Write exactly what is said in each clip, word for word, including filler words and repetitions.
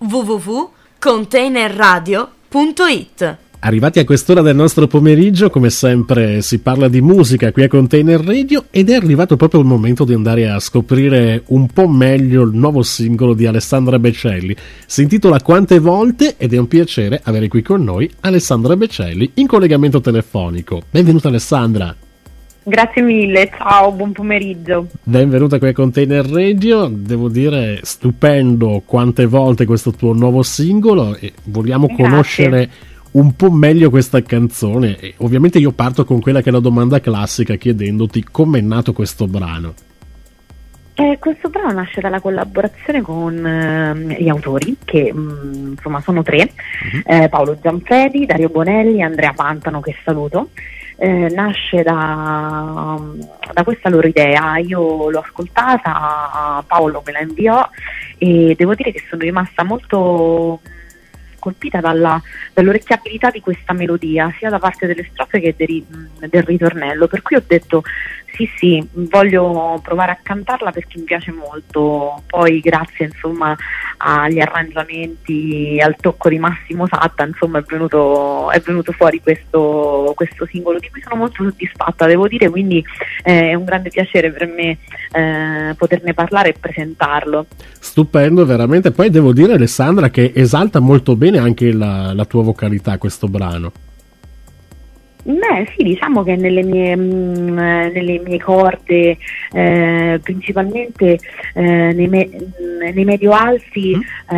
w w w punto container radio punto it. Arrivati a quest'ora del nostro pomeriggio, come sempre si parla di musica qui a Container Radio ed è arrivato proprio il momento di andare a scoprire un po' meglio il nuovo singolo di Alessandra Becelli. Si intitola Quante volte ed è un piacere avere qui con noi Alessandra Becelli in collegamento telefonico. Benvenuta Alessandra. Grazie mille, ciao, buon pomeriggio. Benvenuta qui a Container Radio, devo dire stupendo Quante volte questo tuo nuovo singolo e vogliamo Grazie. conoscere un po' meglio questa canzone e ovviamente io parto con quella che è la domanda classica chiedendoti com'è nato questo brano. Eh, questo brano nasce dalla collaborazione con eh, gli autori che mh, insomma sono tre, uh-huh. eh, Paolo Gianfredi, Dario Bonelli e Andrea Pantano, che saluto. Eh, nasce da, da questa loro idea, io l'ho ascoltata, Paolo me la inviò e devo dire che sono rimasta molto colpita dalla, dall'orecchiabilità di questa melodia, sia da parte delle strofe che del, del ritornello, per cui ho detto sì sì, voglio provare a cantarla perché mi piace molto. Poi grazie insomma agli arrangiamenti, al tocco di Massimo Satta, insomma è venuto, è venuto fuori questo, questo singolo di cui sono molto soddisfatta, devo dire, quindi eh, è un grande piacere per me eh, poterne parlare e presentarlo. Stupendo veramente, poi devo dire Alessandra che esalta molto bene anche la, la tua vocalità questo brano. Beh sì, diciamo che nelle mie, mh, nelle mie corde, eh, principalmente eh, nei, me, nei medio-alti, mm.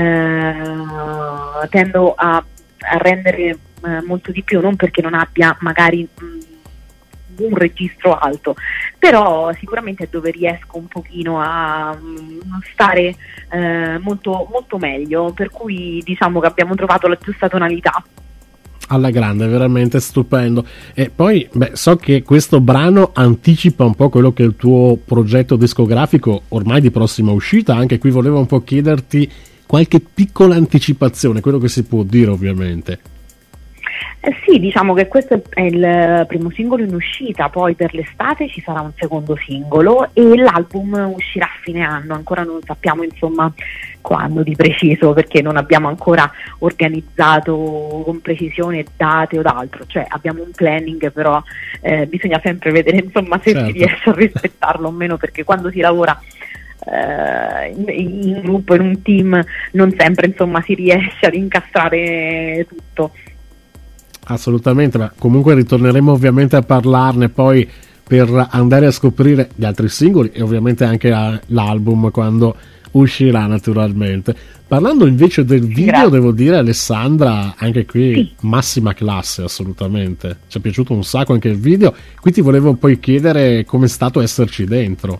eh, tendo a, a rendere eh, molto di più, non perché non abbia magari mh, un registro alto, però sicuramente è dove riesco un pochino a mh, stare eh, molto, molto meglio, per cui diciamo che abbiamo trovato la giusta tonalità. Alla grande, veramente stupendo. E poi beh, so che questo brano anticipa un po' quello che è il tuo progetto discografico ormai di prossima uscita. Anche qui volevo un po' chiederti qualche piccola anticipazione, quello che si può dire ovviamente. Eh sì, diciamo che questo è il primo singolo in uscita, poi per l'estate ci sarà un secondo singolo e l'album uscirà a fine anno, ancora non sappiamo insomma quando di preciso, perché non abbiamo ancora organizzato con precisione date o d'altro, cioè abbiamo un planning, però eh, bisogna sempre vedere insomma se certo. si riesce a rispettarlo o meno, perché quando si lavora eh, in, in gruppo, in un team, non sempre insomma si riesce ad incastrare tutto. Assolutamente, ma comunque ritorneremo ovviamente a parlarne poi per andare a scoprire gli altri singoli e ovviamente anche a, l'album quando uscirà naturalmente. Parlando invece del video, grazie. Devo dire Alessandra, anche qui sì. massima classe assolutamente, ci è piaciuto un sacco anche il video, qui ti volevo poi chiedere com'è stato esserci dentro.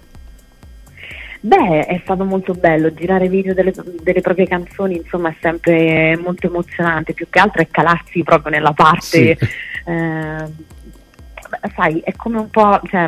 Beh, è stato molto bello, girare video delle, delle proprie canzoni, insomma è sempre molto emozionante, più che altro è calarsi proprio nella parte, sì. eh, sai, è come un po', cioè,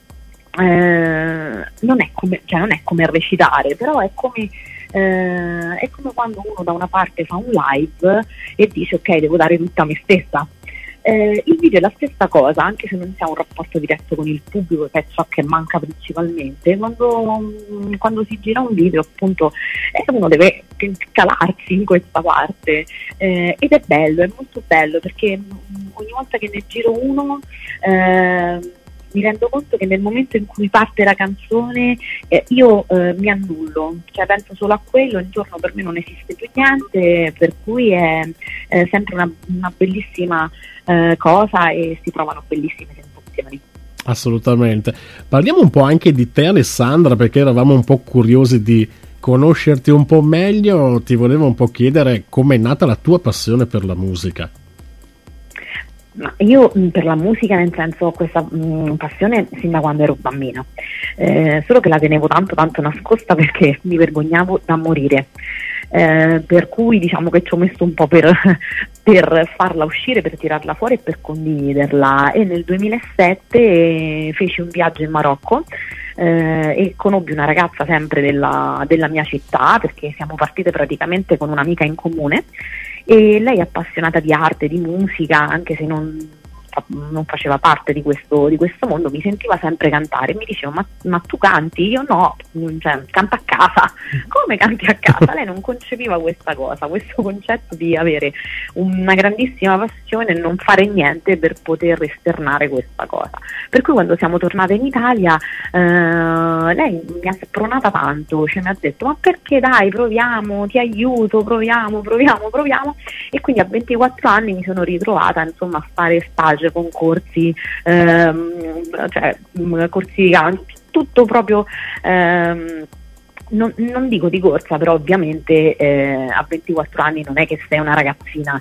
eh, non è come, cioè non è come recitare, però è come, eh, è come quando uno da una parte fa un live e dice ok, devo dare tutta me stessa. Eh, il video è la stessa cosa, anche se non si ha un rapporto diretto con il pubblico, che è ciò che manca principalmente. Quando, quando si gira un video, appunto, eh, uno deve calarsi in questa parte eh, ed è bello, è molto bello, perché ogni volta che ne giro uno eh, mi rendo conto che nel momento in cui parte la canzone eh, io eh, mi annullo, cioè penso solo a quello, intorno per me non esiste più niente, per cui è, è sempre una, una bellissima eh, cosa e si provano bellissime sensazioni. Assolutamente. Parliamo un po' anche di te Alessandra, perché eravamo un po' curiosi di conoscerti un po' meglio, ti volevo un po' chiedere com'è nata la tua passione per la musica. Ma io per la musica, nel senso, ho questa mh, passione sin da quando ero bambina, eh, solo che la tenevo tanto tanto nascosta perché mi vergognavo da morire, eh, per cui diciamo che ci ho messo un po' per, per farla uscire, per tirarla fuori e per condividerla, e nel duemilasette eh, feci un viaggio in Marocco eh, e conobbi una ragazza sempre della, della mia città, perché siamo partite praticamente con un'amica in comune, e lei è appassionata di arte, di musica, anche se non, fa- non faceva parte di questo, di questo mondo, mi sentiva sempre cantare e mi diceva ma, ma tu canti? Io no, cioè, canto a casa. Come canti a casa? Lei non concepiva questa cosa, questo concetto di avere una grandissima passione e non fare niente per poter esternare questa cosa. Per cui quando siamo tornate in Italia eh, lei mi ha spronata tanto, cioè mi ha detto ma perché dai, proviamo, ti aiuto, proviamo, proviamo, proviamo, e quindi a ventiquattro anni mi sono ritrovata insomma a fare stage, concorsi, ehm, cioè corsi di canto, tutto proprio ehm, non, non dico di corsa, però ovviamente eh, a ventiquattro anni non è che sei una ragazzina.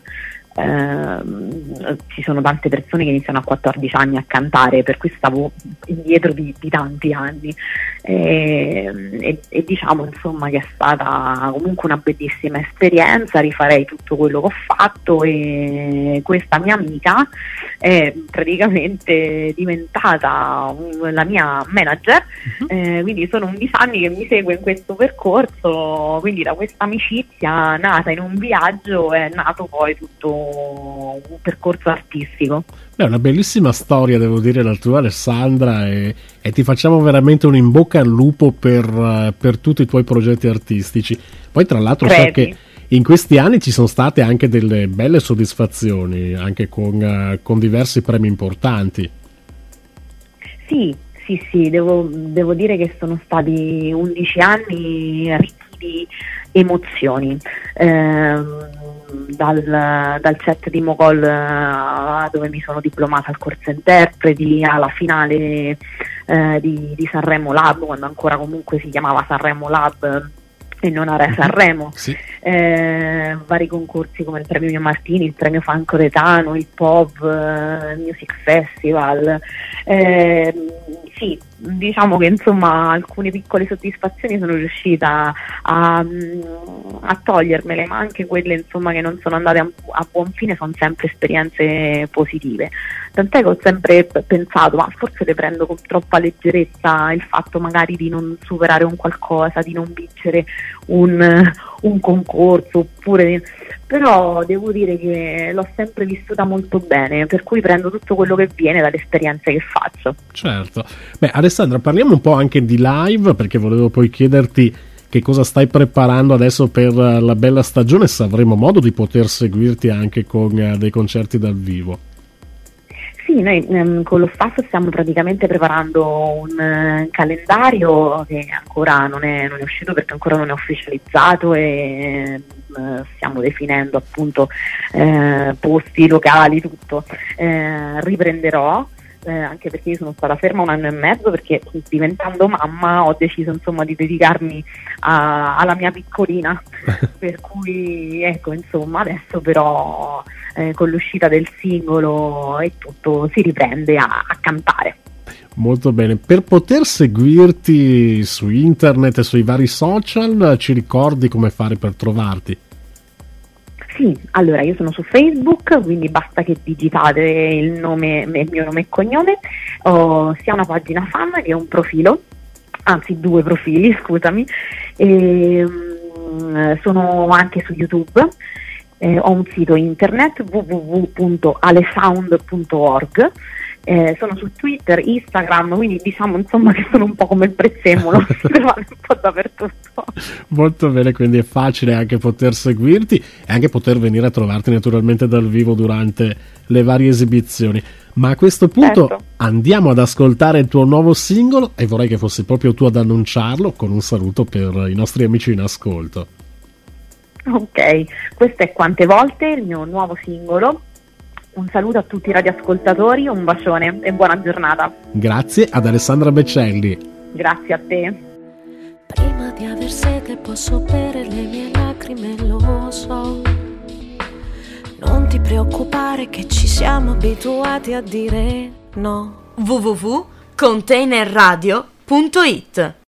Uh, ci sono tante persone che iniziano a quattordici anni a cantare, per cui stavo indietro di, di tanti anni e, e, e diciamo insomma che è stata comunque una bellissima esperienza, rifarei tutto quello che ho fatto e questa mia amica è praticamente diventata un, la mia manager, uh-huh. eh, quindi sono undici anni che mi segue in questo percorso, quindi da questa amicizia nata in un viaggio è nato poi tutto un percorso artistico. È una bellissima storia, devo dire, la tua, Alessandra, e, e ti facciamo veramente un in bocca al lupo per, per tutti i tuoi progetti artistici. Poi tra l'altro so che in questi anni ci sono state anche delle belle soddisfazioni, anche con, uh, con diversi premi importanti. Sì, sì, sì, devo, devo dire che sono stati undici anni ricchi di emozioni. Ehm, Dal, dal set di Mogol uh, dove mi sono diplomata al corso interpreti alla finale uh, di, di Sanremo Lab, quando ancora comunque si chiamava Sanremo Lab e non era Sanremo, sì. eh, vari concorsi come il premio Mio Martini, il premio Franco Retano, il P O V uh, Music Festival, eh, sì, diciamo che insomma alcune piccole soddisfazioni sono riuscita a, a togliermele, ma anche quelle insomma che non sono andate a, a buon fine sono sempre esperienze positive, tant'è che ho sempre pensato ma forse le prendo con troppa leggerezza il fatto magari di non superare un qualcosa, di non vincere un, un concorso, oppure di... però devo dire che l'ho sempre vissuta molto bene, per cui prendo tutto quello che viene dalle esperienze che faccio. Certo. Beh, Alessandra, parliamo un po' anche di live, perché volevo poi chiederti che cosa stai preparando adesso per la bella stagione, se avremo modo di poter seguirti anche con dei concerti dal vivo. Sì, noi ehm, con lo staff stiamo praticamente preparando un uh, calendario che ancora non è, non è uscito perché ancora non è ufficializzato e uh, stiamo definendo appunto eh, posti, locali, tutto. Eh, riprenderò. Eh, anche perché io sono stata ferma un anno e mezzo perché diventando mamma ho deciso insomma di dedicarmi a, alla mia piccolina per cui ecco insomma adesso però eh, con l'uscita del singolo e tutto si riprende a, a cantare. Molto bene, per poter seguirti su internet e sui vari social ci ricordi come fare per trovarti? Sì, allora io sono su Facebook, quindi basta che digitate il nome, il mio nome e cognome, ho sia una pagina fan che un profilo, anzi due profili, scusami, e, um, sono anche su YouTube, eh, ho un sito internet w w w punto alesound punto org. Eh, sono su Twitter, Instagram, quindi diciamo insomma che sono un po' come il prezzemolo, si trovano un po' dappertutto. Molto bene, quindi è facile anche poter seguirti e anche poter venire a trovarti naturalmente dal vivo durante le varie esibizioni. Ma a questo punto certo. Andiamo ad ascoltare il tuo nuovo singolo e vorrei che fossi proprio tu ad annunciarlo con un saluto per i nostri amici in ascolto. Ok, questo è Quante volte, il mio nuovo singolo. Un saluto a tutti i radioascoltatori, un bacione e buona giornata. Grazie ad Alessandra Becelli. Grazie a te. Prima di aver sete posso bere le mie lacrime, lo so. Non ti preoccupare che ci siamo abituati a dire no. w w w punto container radio punto it